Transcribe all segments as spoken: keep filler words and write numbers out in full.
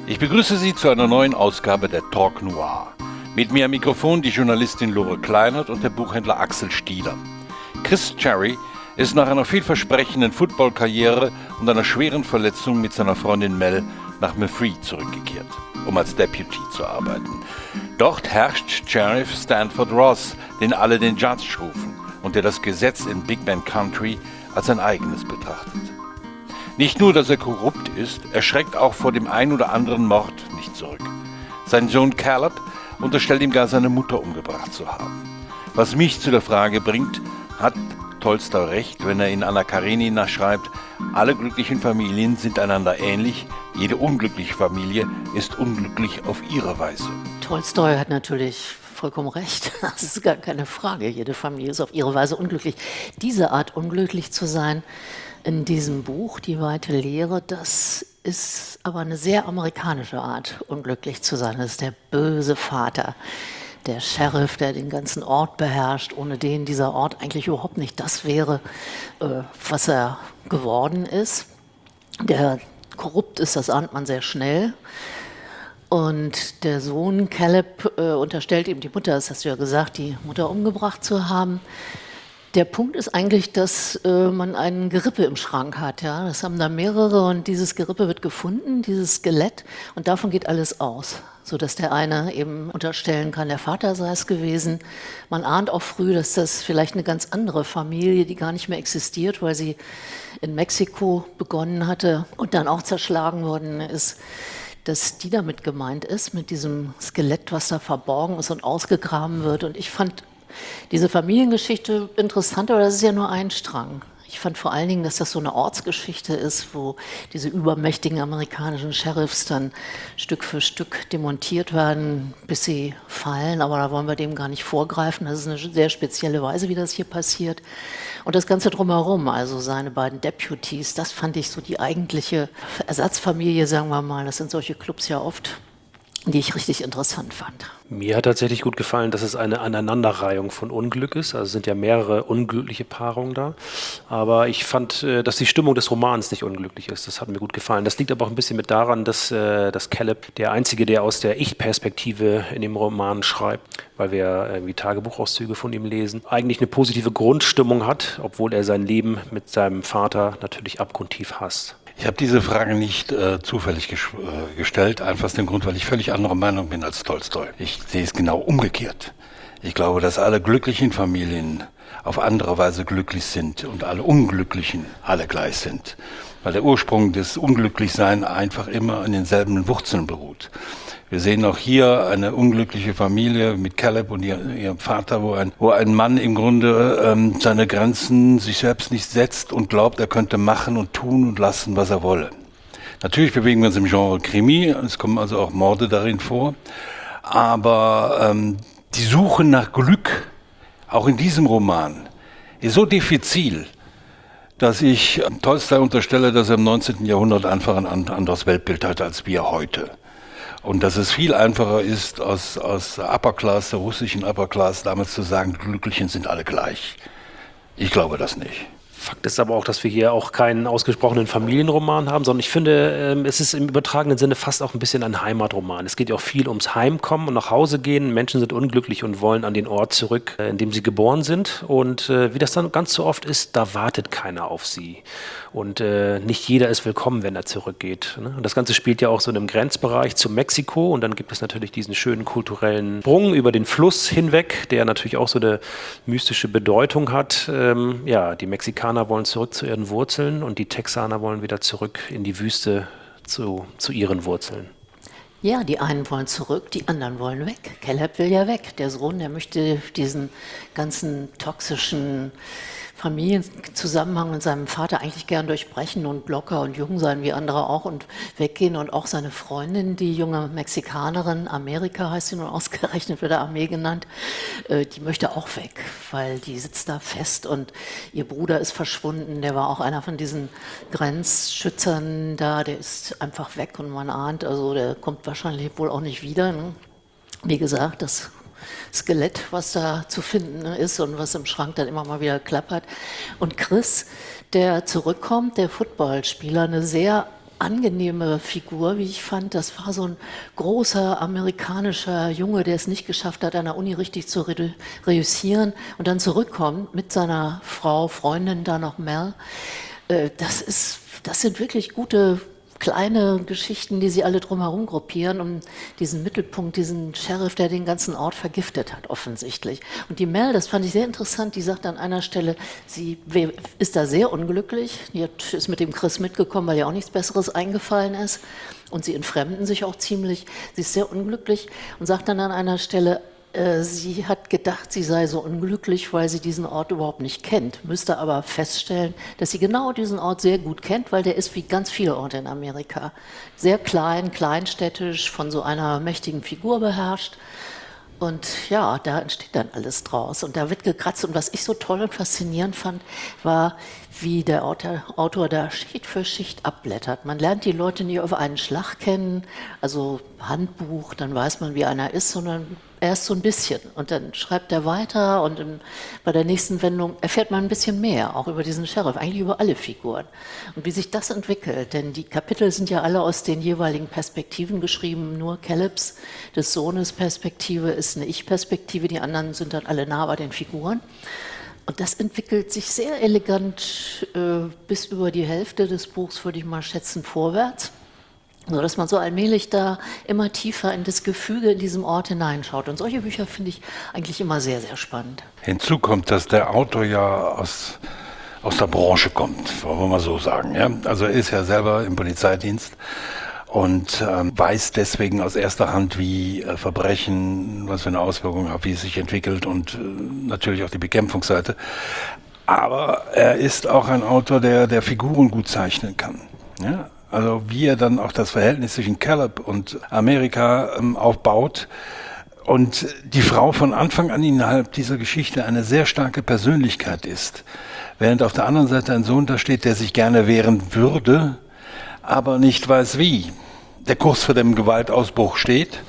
Ich begrüße Sie zu einer neuen Ausgabe der Talk Noir. Mit mir am Mikrofon die Journalistin Lore Kleinert und der Buchhändler Axel Stieler. Chris Cherry ist nach einer vielversprechenden Footballkarriere und einer schweren Verletzung mit seiner Freundin Mel nach Mephree zurückgekehrt, um als Deputy zu arbeiten. Dort herrscht Sheriff Stanford Ross, den alle den Judge rufen und der das Gesetz in Big Bend Country als sein eigenes betrachtet. Nicht nur, dass er korrupt ist, er schreckt auch vor dem ein oder anderen Mord nicht zurück. Sein Sohn Caleb unterstellt ihm gar seine Mutter umgebracht zu haben. Was mich zu der Frage bringt, hat Tolstoi recht, wenn er in Anna Karenina schreibt, alle glücklichen Familien sind einander ähnlich, jede unglückliche Familie ist unglücklich auf ihre Weise. Tolstoi hat natürlich vollkommen recht, das ist gar keine Frage, jede Familie ist auf ihre Weise unglücklich. Diese Art unglücklich zu sein in diesem Buch, Die weite Lehre, das ist aber eine sehr amerikanische Art, unglücklich zu sein. Das ist der böse Vater, der Sheriff, der den ganzen Ort beherrscht, ohne den dieser Ort eigentlich überhaupt nicht das wäre, was er geworden ist. Der korrupt ist, das ahnt man sehr schnell. Und der Sohn Caleb äh, unterstellt ihm die Mutter, das hast du ja gesagt, die Mutter umgebracht zu haben. Der Punkt ist eigentlich, dass äh, man ein Gerippe im Schrank hat. Ja? Das haben da mehrere und dieses Gerippe wird gefunden, dieses Skelett, und davon geht alles aus, sodass der eine eben unterstellen kann, der Vater sei es gewesen. Man ahnt auch früh, dass das vielleicht eine ganz andere Familie, die gar nicht mehr existiert, weil sie in Mexiko begonnen hatte und dann auch zerschlagen worden ist, dass die damit gemeint ist, mit diesem Skelett, was da verborgen ist und ausgegraben wird. Und ich fand diese Familiengeschichte interessant, aber das ist ja nur ein Strang. Ich fand vor allen Dingen, dass das so eine Ortsgeschichte ist, wo diese übermächtigen amerikanischen Sheriffs dann Stück für Stück demontiert werden, bis sie fallen. Aber da wollen wir dem gar nicht vorgreifen. Das ist eine sehr spezielle Weise, wie das hier passiert. Und das Ganze drumherum, also seine beiden Deputies, das fand ich so die eigentliche Ersatzfamilie, sagen wir mal. Das sind solche Clubs ja oft, die ich richtig interessant fand. Mir hat tatsächlich gut gefallen, dass es eine Aneinanderreihung von Unglück ist. Also es sind ja mehrere unglückliche Paarungen da. Aber ich fand, dass die Stimmung des Romans nicht unglücklich ist. Das hat mir gut gefallen. Das liegt aber auch ein bisschen mit daran, dass, dass Caleb, der Einzige, der aus der Ich-Perspektive in dem Roman schreibt, weil wir irgendwie Tagebuchauszüge von ihm lesen, eigentlich eine positive Grundstimmung hat, obwohl er sein Leben mit seinem Vater natürlich abgrundtief hasst. Ich habe diese Frage nicht äh, zufällig ges- äh, gestellt, einfach aus dem Grund, weil ich völlig anderer Meinung bin als Tolstoi. Ich sehe es genau umgekehrt. Ich glaube, dass alle glücklichen Familien auf andere Weise glücklich sind und alle Unglücklichen alle gleich sind. Weil der Ursprung des Unglücklichseins einfach immer an denselben Wurzeln beruht. Wir sehen auch hier eine unglückliche Familie mit Caleb und ihr, ihrem Vater, wo ein, wo ein Mann im Grunde ähm, seine Grenzen sich selbst nicht setzt und glaubt, er könnte machen und tun und lassen, was er wolle. Natürlich bewegen wir uns im Genre Krimi, es kommen also auch Morde darin vor, aber ähm, die Suche nach Glück, auch in diesem Roman, ist so diffizil, dass ich Tolstoi unterstelle, dass er im neunzehnten Jahrhundert einfach ein anderes Weltbild hatte als wir heute. Und dass es viel einfacher ist, aus, aus der Upper Class, der russischen Upper Class, damals zu sagen, die Glücklichen sind alle gleich. Ich glaube das nicht. Fakt ist aber auch, dass wir hier auch keinen ausgesprochenen Familienroman haben, sondern ich finde, es ist im übertragenen Sinne fast auch ein bisschen ein Heimatroman. Es geht ja auch viel ums Heimkommen und nach Hause gehen. Menschen sind unglücklich und wollen an den Ort zurück, in dem sie geboren sind. Und äh, wie das dann ganz so oft ist, da wartet keiner auf sie. Und äh, nicht jeder ist willkommen, wenn er zurückgeht. Ne? Und das Ganze spielt ja auch so in einem Grenzbereich zu Mexiko. Und dann gibt es natürlich diesen schönen kulturellen Sprung über den Fluss hinweg, der natürlich auch so eine mystische Bedeutung hat. Ähm, ja, die Mexikaner wollen zurück zu ihren Wurzeln und die Texaner wollen wieder zurück in die Wüste zu, zu ihren Wurzeln. Ja, die einen wollen zurück, die anderen wollen weg. Caleb will ja weg. Der Sohn, der möchte diesen ganzen toxischen Familienzusammenhang mit seinem Vater eigentlich gern durchbrechen und locker und jung sein wie andere auch und weggehen. Und auch seine Freundin, die junge Mexikanerin, Amerika heißt sie nun ausgerechnet, wird der Armee genannt, äh, die möchte auch weg, weil die sitzt da fest und ihr Bruder ist verschwunden, der war auch einer von diesen Grenzschützern da, der ist einfach weg und man ahnt, also der kommt wahrscheinlich wohl auch nicht wieder. Ne? Wie gesagt, das Skelett, was da zu finden ist und was im Schrank dann immer mal wieder klappert. Und Chris, der zurückkommt, der Footballspieler, eine sehr angenehme Figur, wie ich fand. Das war so ein großer amerikanischer Junge, der es nicht geschafft hat, an der Uni richtig zu re reüssieren und dann zurückkommt mit seiner Frau, Freundin da noch Mel. Äh, das ist, das sind wirklich gute kleine Geschichten, die sie alle drumherum gruppieren, um diesen Mittelpunkt, diesen Sheriff, der den ganzen Ort vergiftet hat, offensichtlich. Und die Mel, das fand ich sehr interessant, die sagt an einer Stelle, sie ist da sehr unglücklich, die ist mit dem Chris mitgekommen, weil ihr auch nichts Besseres eingefallen ist. Und sie entfremden sich auch ziemlich. Sie ist sehr unglücklich und sagt dann an einer Stelle, sie hat gedacht, sie sei so unglücklich, weil sie diesen Ort überhaupt nicht kennt, müsste aber feststellen, dass sie genau diesen Ort sehr gut kennt, weil der ist wie ganz viele Orte in Amerika. Sehr klein, kleinstädtisch, von so einer mächtigen Figur beherrscht. Und ja, da entsteht dann alles draus. Und da wird gekratzt. Und was ich so toll und faszinierend fand, war, wie der Autor da Schicht für Schicht abblättert. Man lernt die Leute nicht auf einen Schlag kennen, also Handbuch, dann weiß man, wie einer ist, sondern erst so ein bisschen. Und dann schreibt er weiter und in, bei der nächsten Wendung erfährt man ein bisschen mehr, auch über diesen Sheriff, eigentlich über alle Figuren. Und wie sich das entwickelt, denn die Kapitel sind ja alle aus den jeweiligen Perspektiven geschrieben, nur Calebs, des Sohnes Perspektive, ist eine Ich-Perspektive, die anderen sind dann alle nah bei den Figuren. Und das entwickelt sich sehr elegant äh, bis über die Hälfte des Buchs, würde ich mal schätzen, vorwärts. So dass man so allmählich da immer tiefer in das Gefüge in diesem Ort hineinschaut. Und solche Bücher finde ich eigentlich immer sehr, sehr spannend. Hinzu kommt, dass der Autor ja aus, aus der Branche kommt, wollen wir mal so sagen. Ja? Also er ist ja selber im Polizeidienst und ähm, weiß deswegen aus erster Hand, wie äh, Verbrechen, was für eine Auswirkung hat, wie es sich entwickelt und äh, natürlich auch die Bekämpfungsseite. Aber er ist auch ein Autor, der, der Figuren gut zeichnen kann. Ja? Also wie er dann auch das Verhältnis zwischen Caleb und Amerika ähm, aufbaut und die Frau von Anfang an innerhalb dieser Geschichte eine sehr starke Persönlichkeit ist, während auf der anderen Seite ein Sohn da steht, der sich gerne wehren würde, aber nicht weiß wie, der kurz vor dem Gewaltausbruch steht,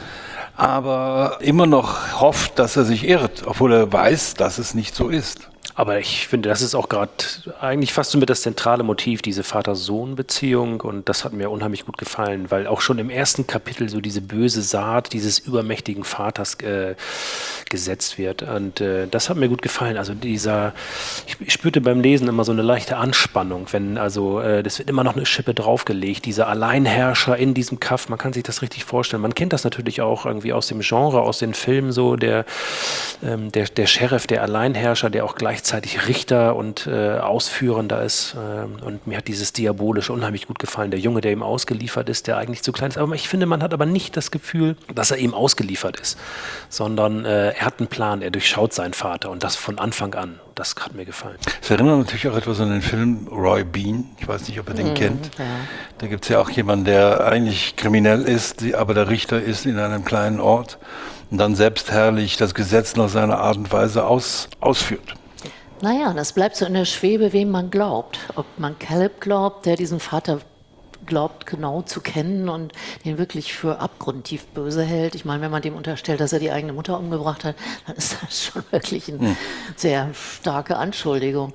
aber immer noch hofft, dass er sich irrt, obwohl er weiß, dass es nicht so ist. Aber ich finde, das ist auch gerade eigentlich fast so mit das zentrale Motiv, diese Vater-Sohn-Beziehung. Und das hat mir unheimlich gut gefallen, weil auch schon im ersten Kapitel so diese böse Saat dieses übermächtigen Vaters äh, gesetzt wird. Und äh, das hat mir gut gefallen. Also dieser, ich spürte beim Lesen immer so eine leichte Anspannung, wenn also, äh, das wird immer noch eine Schippe draufgelegt, dieser Alleinherrscher in diesem Kaff, man kann sich das richtig vorstellen. Man kennt das natürlich auch irgendwie aus dem Genre, aus den Filmen so, der, ähm, der, der Sheriff, der Alleinherrscher, der auch gleichzeitig Richter und äh, Ausführender ist. Äh, und mir hat dieses Diabolische unheimlich gut gefallen. Der Junge, der ihm ausgeliefert ist, der eigentlich zu klein ist. Aber ich finde, man hat aber nicht das Gefühl, dass er ihm ausgeliefert ist, sondern äh, er hat einen Plan, er durchschaut seinen Vater und das von Anfang an. Das hat mir gefallen. Es erinnert natürlich auch etwas an den Film Roy Bean. Ich weiß nicht, ob ihr den mm, kennt. Ja. Da gibt es ja auch jemanden, der eigentlich kriminell ist, aber der Richter ist in einem kleinen Ort und dann selbstherrlich das Gesetz nach seiner Art und Weise aus, ausführt. Naja, das bleibt so in der Schwebe, wem man glaubt. Ob man Caleb glaubt, der diesen Vater glaubt, genau zu kennen und den wirklich für abgrundtief böse hält. Ich meine, wenn man dem unterstellt, dass er die eigene Mutter umgebracht hat, dann ist das schon wirklich eine hm. sehr starke Anschuldigung.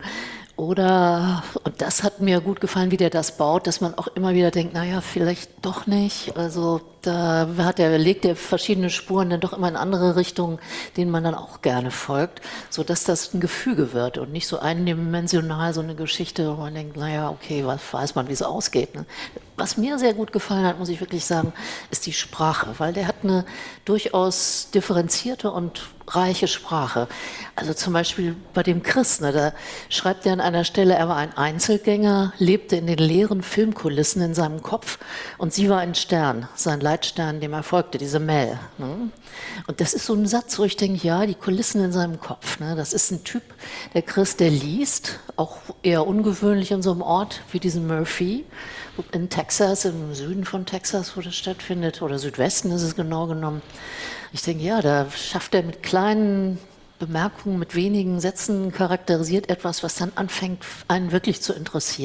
Oder, und das hat mir gut gefallen, wie der das baut, dass man auch immer wieder denkt, naja, vielleicht doch nicht. Also da hat er, legt er verschiedene Spuren dann doch immer in andere Richtungen, denen man dann auch gerne folgt, sodass das ein Gefüge wird und nicht so eindimensional so eine Geschichte, wo man denkt, naja, okay, was weiß man, wie es ausgeht. Ne? Was mir sehr gut gefallen hat, muss ich wirklich sagen, ist die Sprache, weil der hat eine durchaus differenzierte und reiche Sprache. Also zum Beispiel bei dem Chris, ne, da schreibt er an einer Stelle, er war ein Einzelgänger, lebte in den leeren Filmkulissen in seinem Kopf und sie war ein Stern, sein Leitstern, dem er folgte, diese Mel. Ne? Und das ist so ein Satz, wo ich denke, ja, die Kulissen in seinem Kopf. Ne? Das ist ein Typ, der Chris, der liest, auch eher ungewöhnlich in so einem Ort wie diesen Murphy, in Texas, im Süden von Texas, wo das stattfindet, oder Südwesten ist es genau genommen. Ich denke, ja, da schafft er mit kleinen Bemerkungen, mit wenigen Sätzen charakterisiert etwas, was dann anfängt, einen wirklich zu interessieren.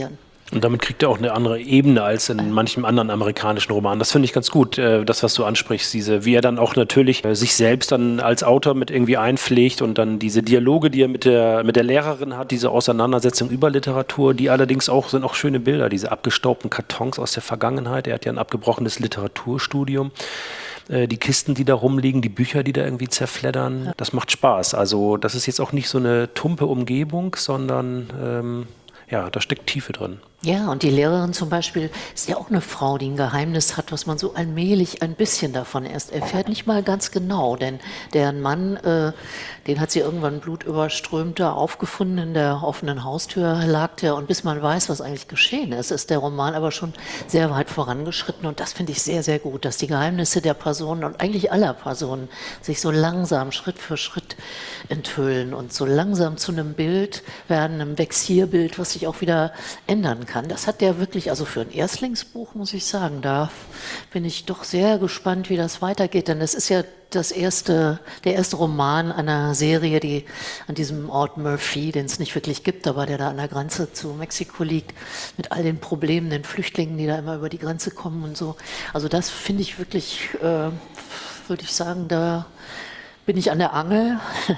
Und damit kriegt er auch eine andere Ebene als in manchem anderen amerikanischen Roman. Das finde ich ganz gut, äh, das, was du ansprichst, diese, wie er dann auch natürlich äh, sich selbst dann als Autor mit irgendwie einpflegt und dann diese Dialoge, die er mit der, mit der Lehrerin hat, diese Auseinandersetzung über Literatur, die allerdings auch, sind auch schöne Bilder, diese abgestaubten Kartons aus der Vergangenheit. Er hat ja ein abgebrochenes Literaturstudium. Äh, die Kisten, die da rumliegen, die Bücher, die da irgendwie zerfleddern, das macht Spaß. Also das ist jetzt auch nicht so eine tumpe Umgebung, sondern ähm, ja, da steckt Tiefe drin. Ja, und die Lehrerin zum Beispiel ist ja auch eine Frau, die ein Geheimnis hat, was man so allmählich ein bisschen davon erst erfährt. Nicht mal ganz genau, denn deren Mann, äh, den hat sie irgendwann blutüberströmt da aufgefunden, in der offenen Haustür lag der. Und bis man weiß, was eigentlich geschehen ist, ist der Roman aber schon sehr weit vorangeschritten. Und das finde ich sehr, sehr gut, dass die Geheimnisse der Personen und eigentlich aller Personen sich so langsam, Schritt für Schritt enthüllen und so langsam zu einem Bild werden, einem Vexierbild, was sich auch wieder ändern kann. Kann. Das hat der wirklich, also für ein Erstlingsbuch muss ich sagen, da bin ich doch sehr gespannt, wie das weitergeht, denn es ist ja das erste, der erste Roman einer Serie, die an diesem Ort Murphy, den es nicht wirklich gibt, aber der da an der Grenze zu Mexiko liegt, mit all den Problemen, den Flüchtlingen, die da immer über die Grenze kommen und so. Also das finde ich wirklich, äh, würde ich sagen, da bin ich an der Angel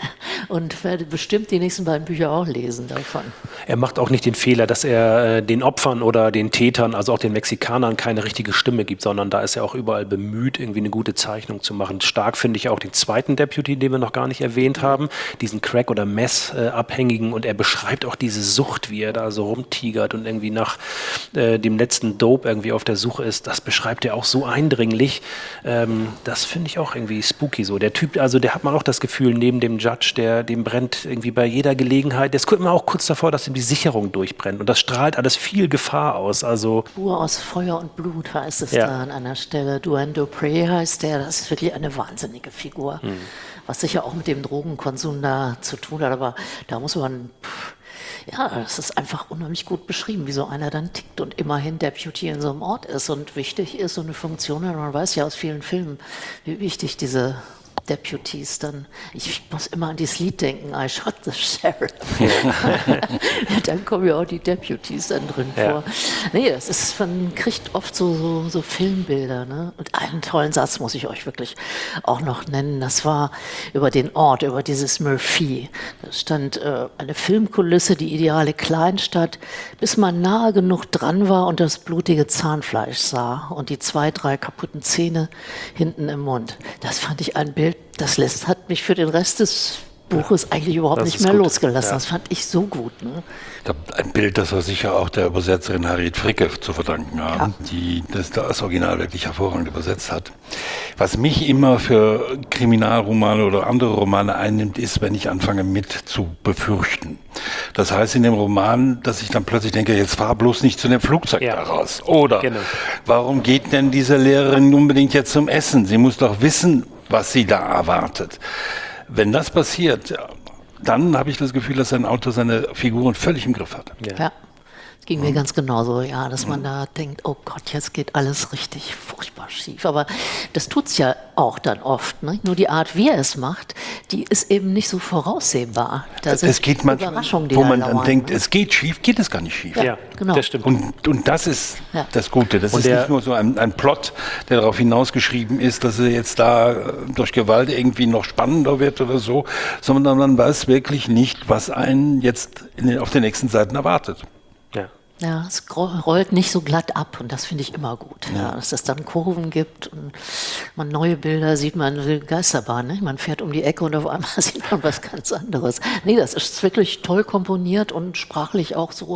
und werde bestimmt die nächsten beiden Bücher auch lesen davon. Er macht auch nicht den Fehler, dass er äh, den Opfern oder den Tätern, also auch den Mexikanern, keine richtige Stimme gibt, sondern da ist er auch überall bemüht, irgendwie eine gute Zeichnung zu machen. Stark finde ich auch den zweiten Deputy, den wir noch gar nicht erwähnt haben, diesen Crack- oder Mess-Abhängigen, und er beschreibt auch diese Sucht, wie er da so rumtigert und irgendwie nach äh, dem letzten Dope irgendwie auf der Suche ist. Das beschreibt er auch so eindringlich. Ähm, das finde ich auch irgendwie spooky so. Der Typ, also der hat man auch das Gefühl, neben dem Judge, der dem brennt irgendwie bei jeder Gelegenheit, der ist immer auch kurz davor, dass ihm die Sicherung durchbrennt, und das strahlt alles viel Gefahr aus. Also Spur aus Feuer und Blut heißt es ja. da an einer Stelle. Duane Dupree heißt der, das ist wirklich eine wahnsinnige Figur, hm. was sicher auch mit dem Drogenkonsum da zu tun hat, aber da muss man, pff, ja, das ist einfach unheimlich gut beschrieben, wie so einer dann tickt und immerhin Deputy in so einem Ort ist und wichtig ist und eine Funktion hat. Man weiß ja aus vielen Filmen, wie wichtig diese Deputies dann, ich muss immer an dieses Lied denken, I shot the sheriff. Dann kommen ja auch die Deputies dann drin ja. vor. Nee, das ist, man kriegt oft so, so, so Filmbilder. Ne? Und einen tollen Satz muss ich euch wirklich auch noch nennen. Das war über den Ort, über dieses Murphy. Da stand äh, eine Filmkulisse, die ideale Kleinstadt, bis man nahe genug dran war und das blutige Zahnfleisch sah und die zwei, drei kaputten Zähne hinten im Mund. Das fand ich ein Bild, das lässt, hat mich für den Rest des Buches eigentlich überhaupt das nicht mehr gut. losgelassen. Ja. Das fand ich so gut. Ne? Ich glaube, ein Bild, das wir sicher auch der Übersetzerin Harriet Fricke zu verdanken haben, ja. die das, das Original wirklich hervorragend übersetzt hat. Was mich immer für Kriminalromane oder andere Romane einnimmt, ist, wenn ich anfange mit zu befürchten. Das heißt in dem Roman, dass ich dann plötzlich denke, jetzt fahr bloß nicht zu dem Flugzeug ja. da raus. Oder genau. warum geht denn diese Lehrerin unbedingt jetzt zum Essen? Sie muss doch wissen, was sie da erwartet. Wenn das passiert, dann habe ich das Gefühl, dass ein Autor seine Figuren völlig im Griff hat. Ja, ja. Ging mir ganz genauso, ja, dass man da denkt, oh Gott, jetzt geht alles richtig furchtbar schief. Aber das tut's ja auch dann oft. Ne? Nur die Art, wie er es macht, die ist eben nicht so voraussehbar. Da sind es geht manchmal, Überraschungen, die wo da man dann lauern, denkt, ne? es geht schief, geht es gar nicht schief. Ja, Ja, genau. das stimmt. Und, und das ist Ja. das Gute. Das Und ist der- nicht nur so ein, ein Plot, der darauf hinausgeschrieben ist, dass er jetzt da äh, durch Gewalt irgendwie noch spannender wird oder so, sondern man weiß wirklich nicht, was einen jetzt in den, auf den nächsten Seiten erwartet. Ja. Ja, es gro- rollt nicht so glatt ab und das finde ich immer gut. Ja. Dass es dann Kurven gibt und man neue Bilder sieht, man eine Geisterbahn, ne? Man fährt um die Ecke und auf einmal sieht man was ganz anderes. Nee, das ist wirklich toll komponiert und sprachlich auch so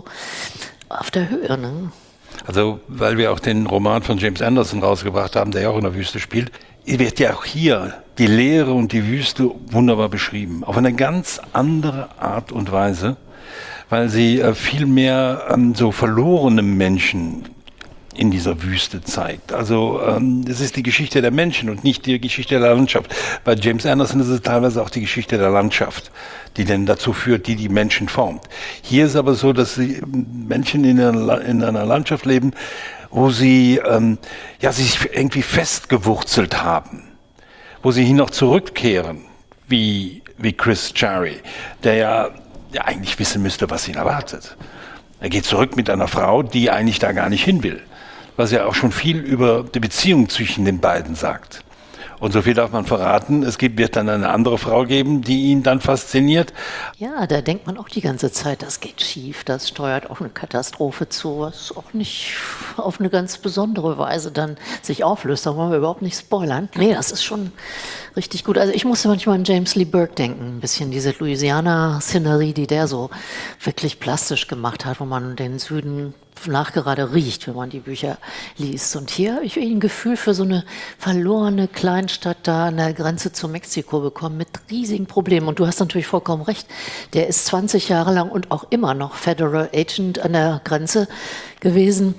auf der Höhe. Ne? Also, weil wir auch den Roman von James Anderson rausgebracht haben, der ja auch in der Wüste spielt, wird ja auch hier die Leere und die Wüste wunderbar beschrieben. Auf eine ganz andere Art und Weise, weil sie äh, viel mehr ähm, so verlorene Menschen in dieser Wüste zeigt. Also ähm, es ist die Geschichte der Menschen und nicht die Geschichte der Landschaft. Bei James Anderson ist es teilweise auch die Geschichte der Landschaft, die denn dazu führt, die die Menschen formt. Hier ist aber so, dass sie Menschen in einer, in einer Landschaft leben, wo sie ähm, ja, sich irgendwie festgewurzelt haben, wo sie hin noch zurückkehren, wie, wie Chris Cherry, der ja, ja eigentlich wissen müsste, was ihn erwartet. Er geht zurück mit einer Frau, die eigentlich da gar nicht hin will. Was ja auch schon viel über die Beziehung zwischen den beiden sagt. Und so viel darf man verraten, es gibt, wird dann eine andere Frau geben, die ihn dann fasziniert. Ja, da denkt man auch die ganze Zeit, das geht schief, das steuert auf eine Katastrophe zu, was auch nicht auf eine ganz besondere Weise dann sich auflöst. Da wollen wir überhaupt nicht spoilern. Nee, das ist schon richtig gut. Also ich musste manchmal an James Lee Burke denken, ein bisschen diese Louisiana-Szenerie, die der so wirklich plastisch gemacht hat, wo man den Süden nachgerade riecht, wenn man die Bücher liest. Und hier habe ich ein Gefühl für so eine verlorene Kleinstadt da an der Grenze zu Mexiko bekommen mit riesigen Problemen. Und du hast natürlich vollkommen recht. Der ist zwanzig Jahre lang und auch immer noch Federal Agent an der Grenze gewesen.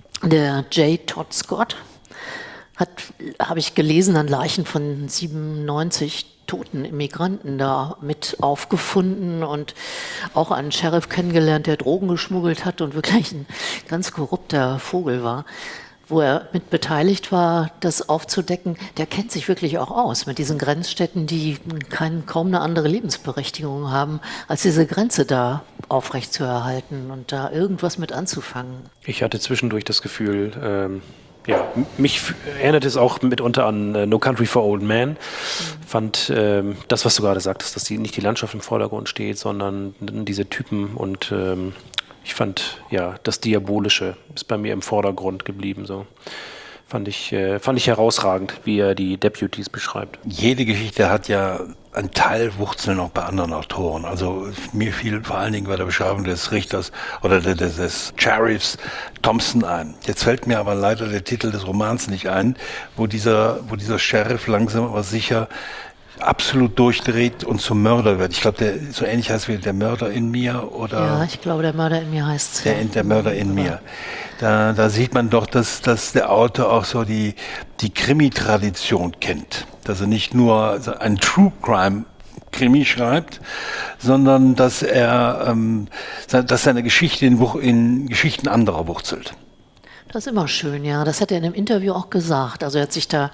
Der J. Todd Scott hat, habe ich gelesen, an Leichen von siebenundneunzig toten Immigranten da mit aufgefunden und auch einen Sheriff kennengelernt, der Drogen geschmuggelt hat und wirklich ein ganz korrupter Vogel war, wo er mit beteiligt war, das aufzudecken. Der kennt sich wirklich auch aus mit diesen Grenzstädten, die kein, kaum eine andere Lebensberechtigung haben, als diese Grenze da aufrechtzuerhalten und da irgendwas mit anzufangen. Ich hatte zwischendurch das Gefühl, ähm ja, mich f- erinnert es auch mitunter an äh, No Country for Old Men. Mhm. Fand ähm, das, was du gerade sagtest, dass die, nicht die Landschaft im Vordergrund steht, sondern diese Typen. Und ähm, ich fand, ja, das Diabolische ist bei mir im Vordergrund geblieben. So. Fand ich, äh, fand ich herausragend, wie er die Deputies beschreibt. Jede Geschichte hat ja einen Teil Wurzeln auch bei anderen Autoren. Also mir fiel vor allen Dingen bei der Beschreibung des Richters oder des, des Sheriffs Thompson ein. Jetzt fällt mir aber leider der Titel des Romans nicht ein, wo dieser, wo dieser Sheriff langsam aber sicher absolut durchdreht und zum Mörder wird. Ich glaube, der so ähnlich heißt wie Der Mörder in mir oder... Ja, ich glaube, Der Mörder in mir heißt Der, der Mörder in mir. Da, da sieht man doch, dass, dass der Autor auch so die, die Krimi-Tradition kennt. Dass er nicht nur ein True Crime Krimi schreibt, sondern dass er, ähm, dass seine Geschichte in, in Geschichten anderer wurzelt. Das ist immer schön, ja. Das hat er in einem Interview auch gesagt. Also er hat sich da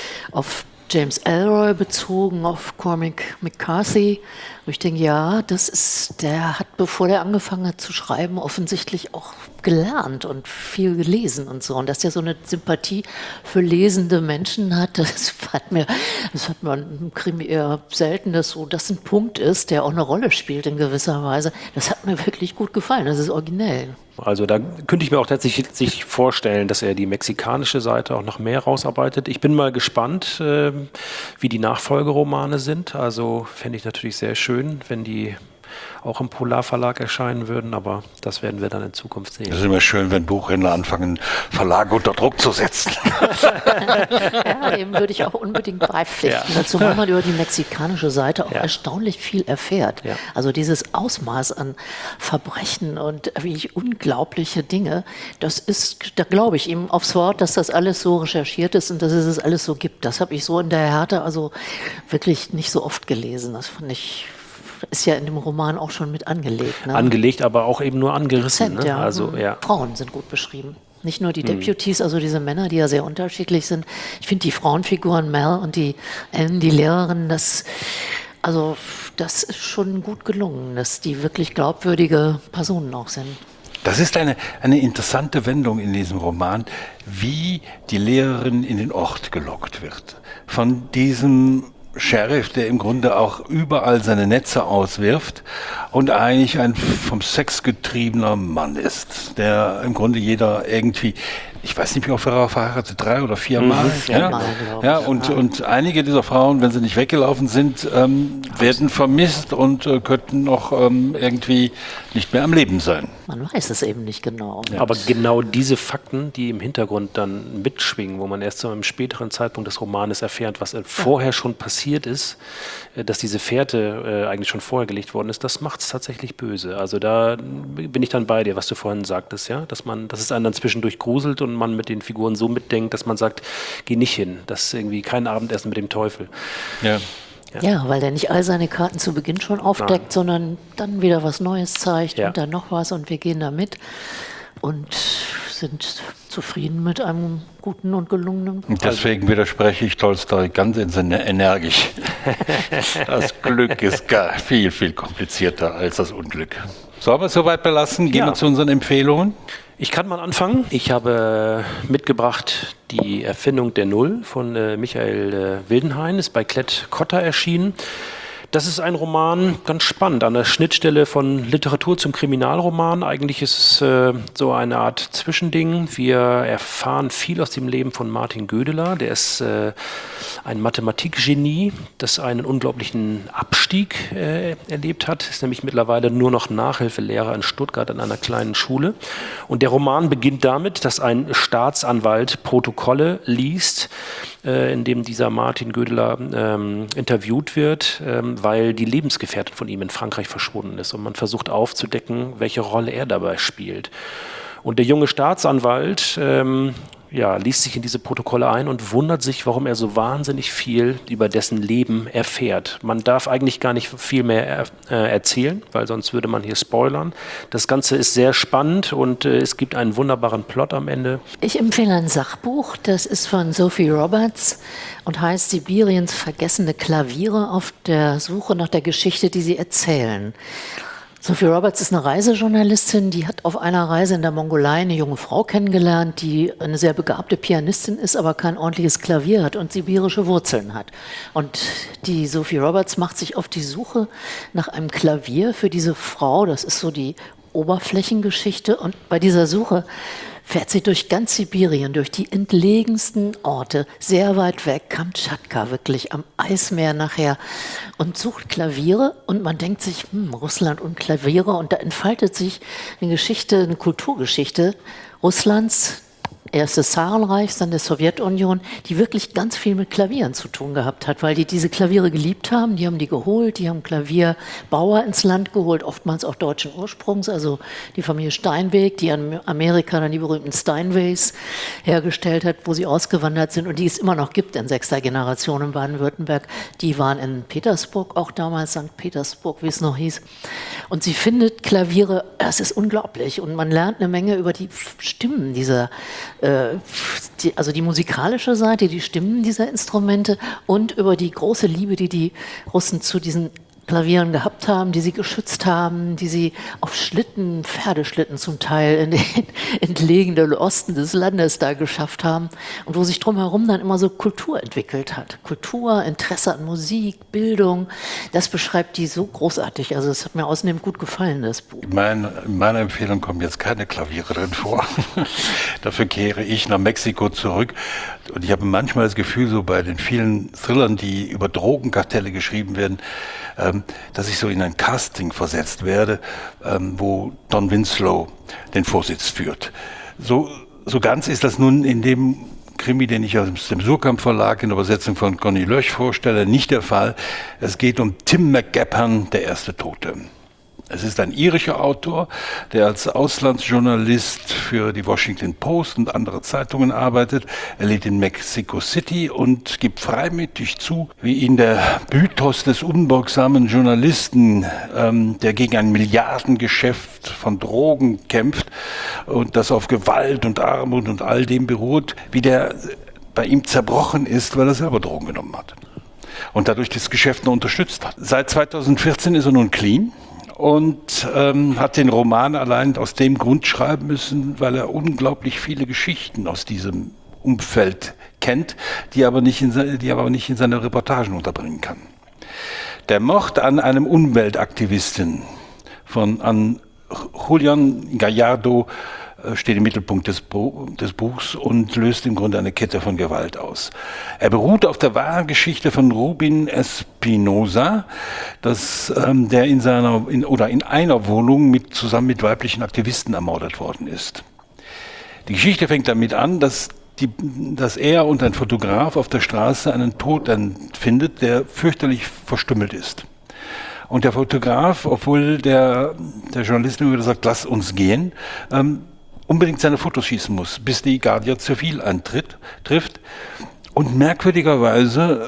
auf James Ellroy bezogen, auf Cormac McCarthy. Und ich denke, ja, das ist, der hat, bevor der angefangen hat zu schreiben, offensichtlich auch gelernt und viel gelesen und so. Und dass er so eine Sympathie für lesende Menschen hat, das hat mir, das hat man im Krimi eher selten, dass so das ein Punkt ist, der auch eine Rolle spielt in gewisser Weise. Das hat mir wirklich gut gefallen. Das ist originell. Also da könnte ich mir auch tatsächlich vorstellen, dass er die mexikanische Seite auch noch mehr rausarbeitet. Ich bin mal gespannt, äh, wie die Nachfolgeromane sind. Also fände ich natürlich sehr schön, wenn die auch im Polarverlag erscheinen würden, aber das werden wir dann in Zukunft sehen. Das ist immer schön, wenn Buchhändler anfangen, Verlage unter Druck zu setzen. Ja, dem würde ich auch unbedingt beipflichten. Ja. Dazu, weil man über die mexikanische Seite auch ja. erstaunlich viel erfährt. Ja. Also dieses Ausmaß an Verbrechen und wirklich unglaubliche Dinge, das ist, da glaube ich ihm aufs Wort, dass das alles so recherchiert ist und dass es es alles so gibt. Das habe ich so in der Härte also wirklich nicht so oft gelesen. Das fand ich... ist ja in dem Roman auch schon mit angelegt. Ne? Angelegt, aber auch eben nur angerissen. Ne? Ja. Also, ja. Frauen sind gut beschrieben. Nicht nur die Deputies, also diese Männer, die ja sehr unterschiedlich sind. Ich finde die Frauenfiguren Mel und die Ellen, die Lehrerin, das, also, das ist schon gut gelungen, dass die wirklich glaubwürdige Personen auch sind. Das ist eine, eine interessante Wendung in diesem Roman, wie die Lehrerin in den Ort gelockt wird. Von diesem Sheriff, der im Grunde auch überall seine Netze auswirft und eigentlich ein vom Sex getriebener Mann ist, der im Grunde jeder irgendwie, ich weiß nicht, wie oft er verheiratet, drei oder viermal. Mhm. Ja, ja, ja und, und einige dieser Frauen, wenn sie nicht weggelaufen sind, ähm, werden vermisst und äh, könnten noch ähm, irgendwie nicht mehr am Leben sein. Man weiß es eben nicht genau. Ja. Aber genau diese Fakten, die im Hintergrund dann mitschwingen, wo man erst zu einem späteren Zeitpunkt des Romanes erfährt, was ja. vorher schon passiert ist, dass diese Fährte äh, eigentlich schon vorher gelegt worden ist, das macht es tatsächlich böse. Also da bin ich dann bei dir, was du vorhin sagtest, ja, dass man, dass es einen dann zwischendurch gruselt und man mit den Figuren so mitdenkt, dass man sagt, geh nicht hin, das ist irgendwie kein Abendessen mit dem Teufel. Ja. Ja. ja, weil der nicht all seine Karten zu Beginn schon aufdeckt, Nein. sondern dann wieder was Neues zeigt ja. und dann noch was und wir gehen da mit. Und sind zufrieden mit einem guten und gelungenen Buch. Und deswegen widerspreche ich Tolstoi ganz energisch. Das Glück ist gar viel, viel komplizierter als das Unglück. Sollen wir es soweit belassen? Gehen Ja. wir zu unseren Empfehlungen. Ich kann mal anfangen. Ich habe mitgebracht die Erfindung der Null von äh, Michael äh, Wildenhain, ist bei Klett Cotta erschienen. Das ist ein Roman, ganz spannend, an der Schnittstelle von Literatur zum Kriminalroman. Eigentlich ist es äh, so eine Art Zwischending. Wir erfahren viel aus dem Leben von Martin Gödeler. Der ist äh, ein Mathematikgenie, das einen unglaublichen Abstieg äh, erlebt hat. Ist nämlich mittlerweile nur noch Nachhilfelehrer in Stuttgart an einer kleinen Schule. Und der Roman beginnt damit, dass ein Staatsanwalt Protokolle liest, äh, in dem dieser Martin Gödeler ähm, interviewt wird, ähm, weil die Lebensgefährtin von ihm in Frankreich verschwunden ist und man versucht aufzudecken, welche Rolle er dabei spielt. Und der junge Staatsanwalt ähm, ja, liest sich in diese Protokolle ein und wundert sich, warum er so wahnsinnig viel über dessen Leben erfährt. Man darf eigentlich gar nicht viel mehr er, äh, erzählen, weil sonst würde man hier spoilern. Das Ganze ist sehr spannend und äh, es gibt einen wunderbaren Plot am Ende. Ich empfehle ein Sachbuch, das ist von Sophie Roberts und heißt Sibiriens vergessene Klaviere auf der Suche nach der Geschichte, die sie erzählen. Sophie Roberts ist eine Reisejournalistin, die hat auf einer Reise in der Mongolei eine junge Frau kennengelernt, die eine sehr begabte Pianistin ist, aber kein ordentliches Klavier hat und sibirische Wurzeln hat. Und die Sophie Roberts macht sich auf die Suche nach einem Klavier für diese Frau. Das ist so die Oberflächengeschichte. Und bei dieser Suche fährt sie durch ganz Sibirien, durch die entlegensten Orte, sehr weit weg, Kamtschatka, wirklich am Eismeer nachher, und sucht Klaviere. Und man denkt sich, hm, Russland und Klaviere. Und da entfaltet sich eine Geschichte, eine Kulturgeschichte Russlands, erst des Zarenreichs, dann der Sowjetunion, die wirklich ganz viel mit Klavieren zu tun gehabt hat, weil die diese Klaviere geliebt haben. Die haben die geholt, die haben Klavierbauer ins Land geholt, oftmals auch deutschen Ursprungs, also die Familie Steinweg, die in Amerika dann die berühmten Steinways hergestellt hat, wo sie ausgewandert sind und die es immer noch gibt in sechster Generation in Baden-Württemberg. Die waren in Petersburg, auch damals Sankt Petersburg, wie es noch hieß. Und sie findet Klaviere, das ist unglaublich. Und man lernt eine Menge über die Stimmen dieser Die, also die musikalische Seite, die Stimmen dieser Instrumente und über die große Liebe, die die Russen zu diesen Klavieren gehabt haben, die sie geschützt haben, die sie auf Schlitten, Pferdeschlitten zum Teil in den entlegenen Osten des Landes da geschafft haben und wo sich drumherum dann immer so Kultur entwickelt hat. Kultur, Interesse an Musik, Bildung, das beschreibt die so großartig. Also es hat mir außerdem gut gefallen, das Buch. Mein, in meiner Empfehlung kommen jetzt keine Klaviere drin vor. Dafür kehre ich nach Mexiko zurück. Und ich habe manchmal das Gefühl, so bei den vielen Thrillern, die über Drogenkartelle geschrieben werden, ähm, dass ich so in ein Casting versetzt werde, ähm, wo Don Winslow den Vorsitz führt. So, so ganz ist das nun in dem Krimi, den ich aus dem Surkamp Verlag in der Übersetzung von Conny Lösch vorstelle, nicht der Fall. Es geht um Tim McGaphan, der erste Tote. Es ist ein irischer Autor, der als Auslandsjournalist für die Washington Post und andere Zeitungen arbeitet. Er lebt in Mexico City und gibt freimütig zu, wie ihn der Mythos des unbeugsamen Journalisten, ähm, der gegen ein Milliardengeschäft von Drogen kämpft und das auf Gewalt und Armut und all dem beruht, wie der bei ihm zerbrochen ist, weil er selber Drogen genommen hat und dadurch das Geschäft noch unterstützt hat. Seit zweitausendvierzehn ist er nun clean und ähm, hat den Roman allein aus dem Grund schreiben müssen, weil er unglaublich viele Geschichten aus diesem Umfeld kennt, die aber nicht in, seine, die aber nicht in seine Reportagen unterbringen kann. Der Mord an einem Umweltaktivisten von an Julian Gallardo steht im Mittelpunkt des, Bo- des Buchs und löst im Grunde eine Kette von Gewalt aus. Er beruht auf der wahren Geschichte von Rubin Espinosa, das, ähm, der in seiner in, oder in einer Wohnung mit, zusammen mit weiblichen Aktivisten ermordet worden ist. Die Geschichte fängt damit an, dass, die, dass er und ein Fotograf auf der Straße einen Toten findet, der fürchterlich verstümmelt ist. Und der Fotograf, obwohl der, der Journalist immer wieder sagt, lass uns gehen, ähm, unbedingt seine Fotos schießen muss, bis die Guardia Zivil eintritt, trifft und merkwürdigerweise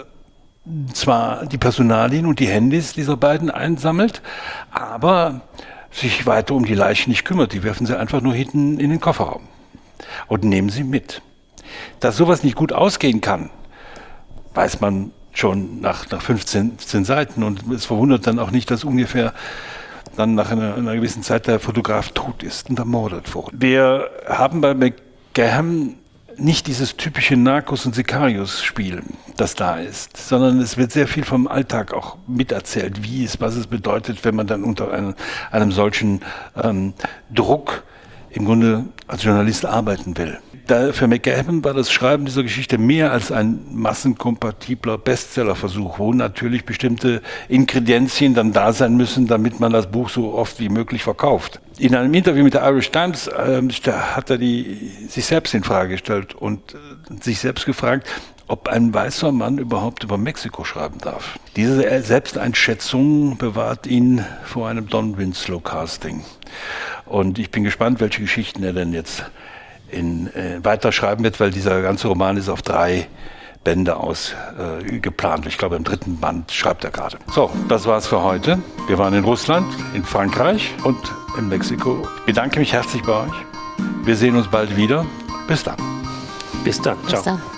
zwar die Personalien und die Handys dieser beiden einsammelt, aber sich weiter um die Leichen nicht kümmert. Die werfen sie einfach nur hinten in den Kofferraum. und nehmen sie mit. Dass sowas nicht gut ausgehen kann, weiß man schon nach, nach fünfzehn, fünfzehn Seiten, und es verwundert dann auch nicht, dass ungefähr dann nach einer, einer gewissen Zeit der Fotograf tot ist und ermordet wurde. Wir haben bei McGahern nicht dieses typische Narcos- und Sicarius-Spiel, das da ist, sondern es wird sehr viel vom Alltag auch miterzählt, wie es, was es bedeutet, wenn man dann unter einem, einem solchen ähm, Druck im Grunde als Journalist arbeiten will. Da für McGahern war das Schreiben dieser Geschichte mehr als ein massenkompatibler Bestsellerversuch, wo natürlich bestimmte Ingredienzien dann da sein müssen, damit man das Buch so oft wie möglich verkauft. In einem Interview mit der Irish Times äh, hat er die, sich selbst in Frage gestellt und äh, sich selbst gefragt, ob ein weißer Mann überhaupt über Mexiko schreiben darf. Diese Selbsteinschätzung bewahrt ihn vor einem Don Winslow-Casting. Und ich bin gespannt, welche Geschichten er denn jetzt in, äh, weiterschreiben wird, weil dieser ganze Roman ist auf drei Bände aus äh, geplant. Ich glaube, im dritten Band schreibt er gerade. So, das war's für heute. Wir waren in Russland, in Frankreich und in Mexiko. Ich bedanke mich herzlich bei euch. Wir sehen uns bald wieder. Bis dann. Bis dann. Bis Ciao. dann.